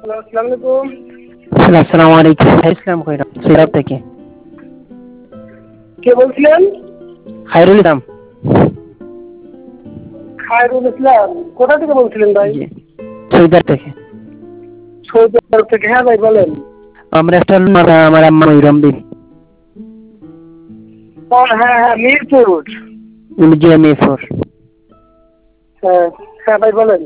Hello, আসসালামু আলাইকুম। আসসালামু আলাইকুম। ইসলাম কইরা সিরাপ থেকে কে বলছিলেন? খায়রুল ইসলাম। খায়রুল ইসলাম। কোথা থেকে বলছিলেন ভাই? জি, সৌদার থেকে। সৌদি আরব থেকে। হ্যাঁ ভাই, বলেন। আমরা একটা আমার আম্মা ময়ূরম বিবি ও হ্যাঁ হ্যাঁ, মিরপুর। GMA four. হ্যাঁ হ্যাঁ ভাই, বলেন।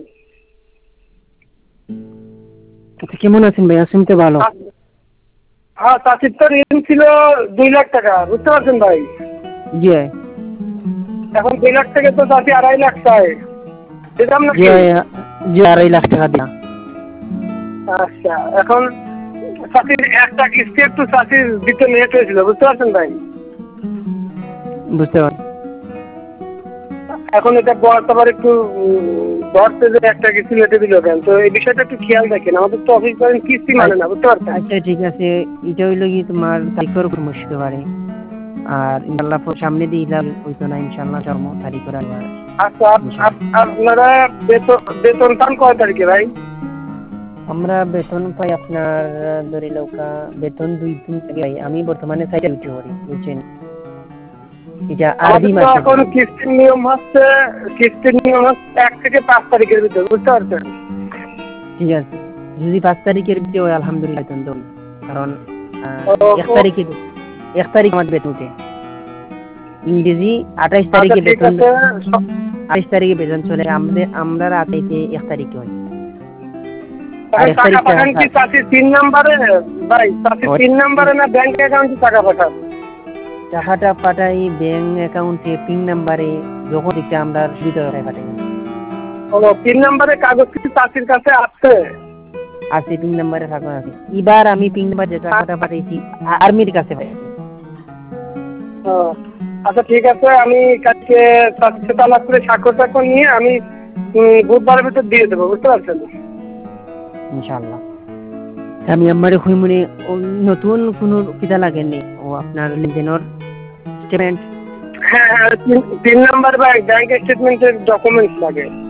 আচ্ছা, কেমন আছেন ভাই? আছেন তো ভালো? হ্যাঁ, চাচির তো ঋণ ছিল 2 লাখ টাকা, বুঝতে পারছেন ভাই। জি ভাই। এখন 2 লাখ থেকে তো চাচি 2.5 লাখ চায়, দিতাম জি নাকি? ভাই, জি 2.5 লাখ টাকা দিয়া। আচ্ছা, এখন চাচির একটা কিস্তি একটু চাচির দিতে লেট হয়েছিল, বুঝতে পারছেন ভাই। বুঝতে পারছি। এখন এটা বয়স আবার একটু ধরতে যে একটা কিস্তি লেটে দিল কেন, তো এই বিষয়টা একটু খেয়াল রাখেন। আমাদের তো অফিস করেন কিস্তি মানে না, বুঝতে পারছেন। আচ্ছা ঠিক আছে, এটা হইলো কি তোমার তারিখের উপর মুশকিল পারে। আর ইনশাল্লাহ সামনে দিয়ে ইলাল হইতো না, ইনশাল্লাহ জন্ম তারিখ করে আনবার। আচ্ছা, ইনশাল্লাহ আপনারা বেতন পান কয় তারিখে ভাই? আমরা বেতন পাই আপনার ধরে লৌকা বেতন 2 দিন আগে পাই। আমি বর্তমানে সাইটে ডিউটি করি, বুঝছেন? এটা আরবি আমাদের তো মাসে এখন পাই। কিস্তির নিয়ম হচ্ছে 1 থেকে 5 তারিখের ভিতরে, বুঝতে পারছেন। ঠিক আছে, যদি 5 তারিখের ভিতরে হয় আলহামদুলিল্লাহ বেতন দেবো। কারণ ও, এক ও, তারিখে 1 তারিখ আমার বেতন উঠে। ইংরেজি 28 আচ্ছা তারিখে ঠিক বেতন, আছে। 28 তারিখে বেতন চলে। আমরা রাতেতে 1 তারিখে হয়। আর এখন এক টাকা তারিখটা পাঠান কি চাষির 3 নাম্বারে? ভাই, চাষির 3 নাম্বারে না ব্যাংক অ্যাকাউন্টে টাকা পাঠান? টাকাটা পাঠাই ব্যাংক অ্যাকাউন্টে পিন নাম্বারে, যখন এটা আমরা সুবিধা হয় পাঠাই। ও, 3 নাম্বারে কাগজ কি চাষির কাছে আছে? আছে, পিন নাম্বারে থাকা আছে। এবার আমি পিন নাম্বার যে টাকাটা পাঠাইছি আর্মির কাছে পাঠাইছি। ও, আচ্ছা ঠিক আছে, আমি কালকে চাষির সাথে আলাপ করে স্বাক্ষর নিয়ে আমি বুধবারের ভিতর দিয়ে দেবো, বুঝতে পারছেন। ইনশাআল্লাহ। আমি আমারে কই মনে নতুন কোনো কিতা লাগেনি ও আপনার লেনদেনের স্টেটমেন্ট। হ্যাঁ হ্যাঁ, 3 নাম্বার ব্যাংক স্টেটমেন্টের ডকুমেন্টস লাগে।